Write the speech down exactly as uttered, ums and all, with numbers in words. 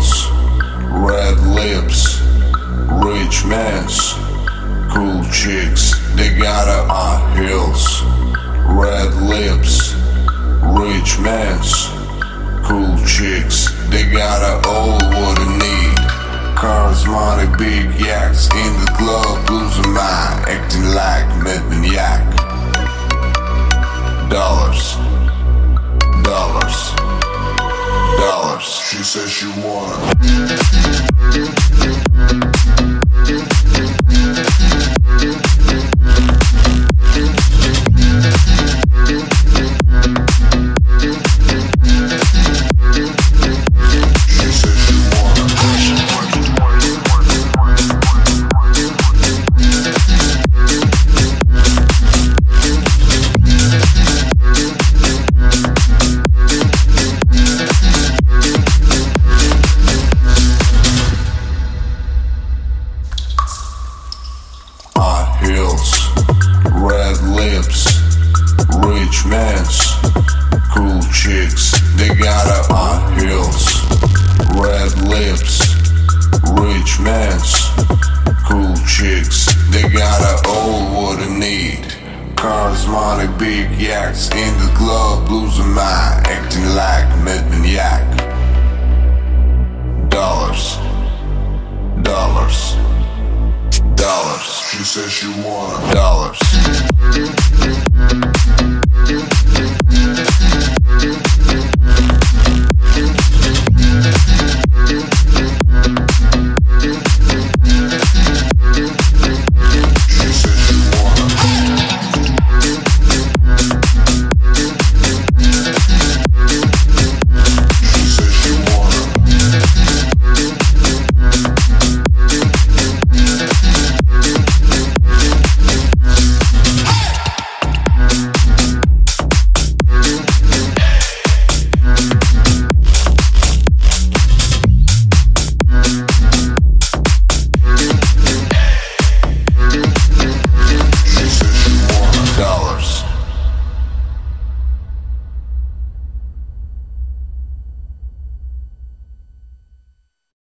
hills, red lips, rich mans, cool chicks, they got her on hills, red lips, rich mans, cool chicks, they got her all what I need. Cars, money, big yaks, in the club, losing mind, acting like maniac. Dollars, dollars, dollars. She says she wanna. Hills, red lips, rich mans, cool chicks, they got her on hills, red lips, rich mans, cool chicks, they got her all what I need. Cars, money, big yaks, in the club, losing mind, acting like maniac. Dollars, dollars, dollars. She says she want dollars.